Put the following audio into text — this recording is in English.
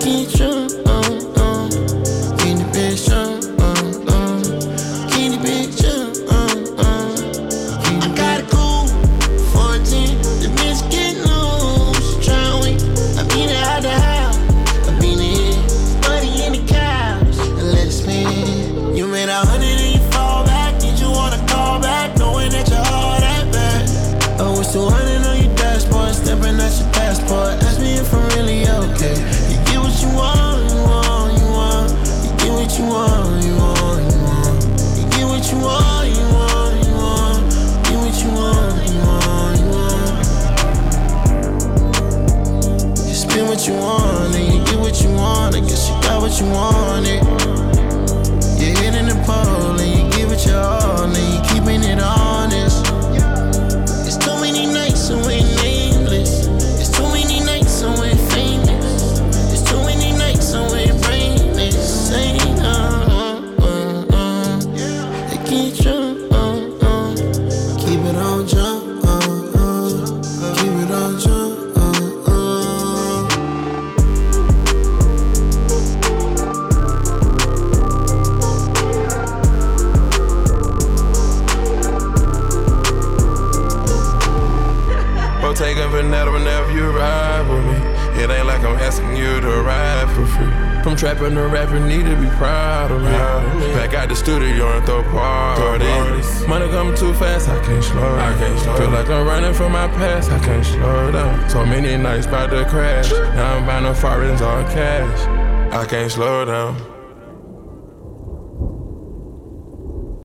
Keep drunk, keep the bitch drunk, keep the bitch drunk, keep the I got a cool 14, the bitch get loose, she tryna win. I mean it out the house, I mean it, money in the couch, and let it spin. You made 100 and you fall back, did you wanna call back, knowing that your heart that bad? Oh, it's 200 on your dashboard, stepping at your passport, ask me if I'm really okay. You get what you want, you want, you want. You get what you want, you want, you want. You get what you want, you want, you want. Get what you want, you want, you want. You spend what you want and you get what you want. I guess you got what you wanted. You're hitting the pole and you give it your all and you keeping it honest. It's too many nights so we're nameless. It's too many nights so we're famous. It's too many nights so we're brainless. Say they keep drunk, keep it on jump, keep it on jump, Bottega Veneta whenever you ride with me. It ain't like I'm asking you to ride for free. From trapping to rapping, need to be proud of me. Back out the studio and throw parties. Money coming too fast, I can't slow down. Feel like I'm running from my past, I can't slow down. So many nights about to crash. Now I'm buying no foreigns on cash. I can't slow down.